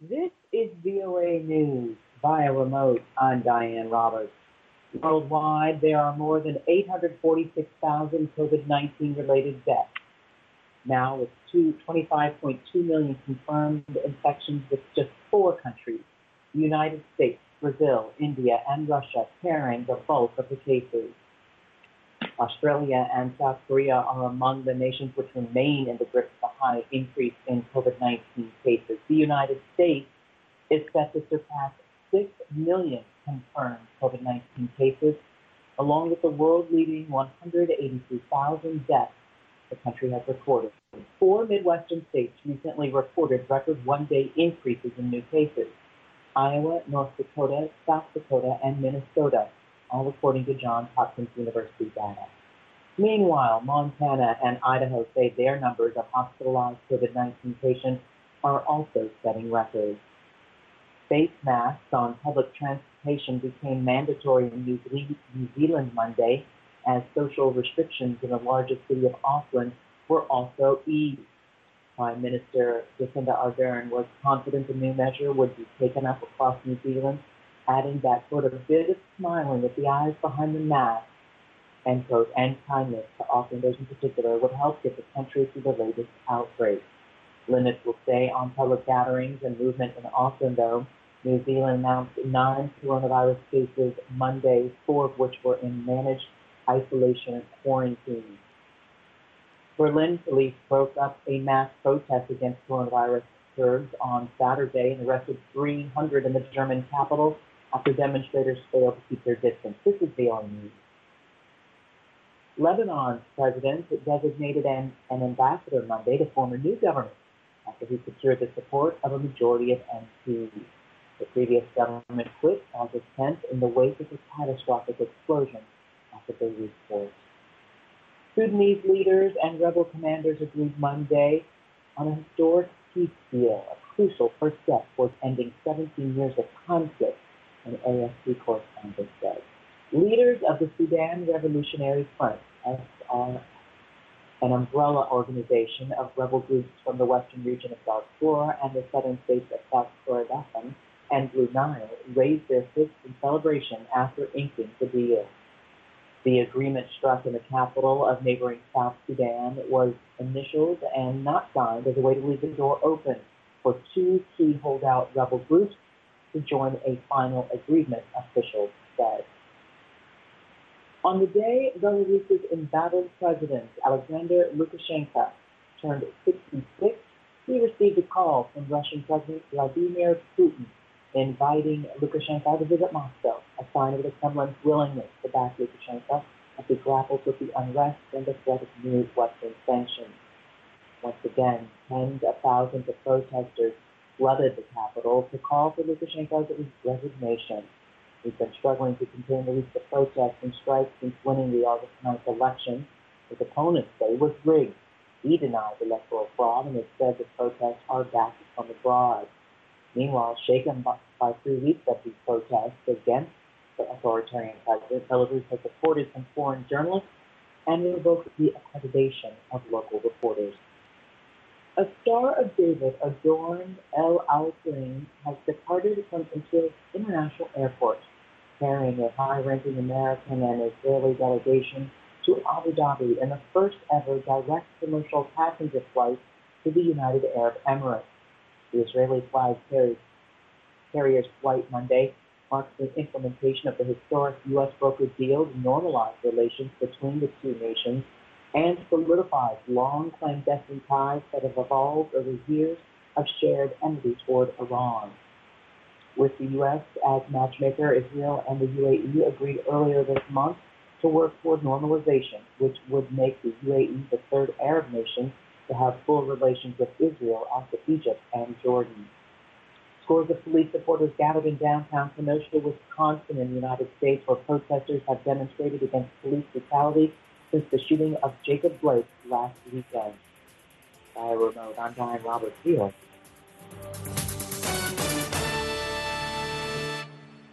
This is VOA News via remote. I'm Diane Roberts. Worldwide, there are more than 846,000 COVID-19 related deaths. Now, with 25.2 million confirmed infections with just four countries, the United States, Brazil, India, and Russia carrying the bulk of the cases. Australia and South Korea are among the nations which remain in the grip of a high increase in COVID-19 cases. The United States is set to surpass 6 million confirmed COVID-19 cases, along with the world-leading 183,000 deaths the country has recorded. Four Midwestern states recently reported record one-day increases in new cases: Iowa, North Dakota, South Dakota, and Minnesota, all according to Johns Hopkins University data. Meanwhile, Montana and Idaho say their numbers of hospitalized COVID-19 patients are also setting records. Face masks on public transportation became mandatory in New Zealand Monday, as social restrictions in the largest city of Auckland were also eased. Prime Minister Jacinda Ardern was confident the new measure would be taken up across New Zealand, adding that sort of bit of smiling with the eyes behind the mask, end quote, and kindness to Aucklanders in particular would help get the country through the latest outbreak. Limits will stay on public gatherings and movement in Auckland, though. New Zealand announced 9 coronavirus cases Monday, 4 of which were in managed isolation and quarantine. Berlin police broke up a mass protest against coronavirus surge on Saturday and arrested 300 in the German capital after demonstrators failed to keep their distance. This is the only news. Lebanon's president designated an ambassador Monday to form a new government after he secured the support of a majority of MPs. The previous government quit August 10th in the wake of a catastrophic explosion after Beirut port. Sudanese leaders and rebel commanders agreed Monday on a historic peace deal, a crucial first step towards ending 17 years of conflict, an AFP correspondent said. Leaders of the Sudan Revolutionary Front, SR, an umbrella organization of rebel groups from the western region of Darfur and the southern states of South Kordofan and Blue Nile, raised their fists in celebration after inking the deal. The agreement struck in the capital of neighboring South Sudan was initialed and not signed as a way to leave the door open for two key holdout rebel groups to join a final agreement, officials said. On the day Belarus's embattled president, Alexander Lukashenko, turned 66, he received a call from Russian President Vladimir Putin inviting Lukashenko to visit Moscow, a sign of the Kremlin's willingness to back Lukashenko as he grapples with the unrest and the threat of new Western sanctions. Once again, tens of thousands of protesters flooded the capital to call for Lukashenko's resignation. He's been struggling to contain the reach of protests and strikes since winning the August 9th election. His opponents say it was rigged. He denied electoral fraud and has said the protests are backed from abroad. Meanwhile, shaken by 3 weeks of these protests against the authoritarian president, Belarus has deported some foreign journalists and revoked the accreditation of local reporters. A Star of David adorned El Al has departed from International Airport, carrying a high-ranking American and Israeli delegation to Abu Dhabi in the first ever direct commercial passenger flight to the United Arab Emirates. The Israeli flag carrier's flight Monday marks the implementation of the historic U.S. brokered deal to normalize relations between the two nations and solidifies long clandestine ties that have evolved over years of shared enmity toward Iran. With the U.S. as matchmaker, Israel and the UAE agreed earlier this month to work toward normalization, which would make the UAE the third Arab nation to have full relations with Israel after Egypt and Jordan. Scores of police supporters gathered in downtown Kenosha, Wisconsin, in the United States, where protesters have demonstrated against police brutality since the shooting of Jacob Blake last weekend. By remote, I'm Diane Roberts here.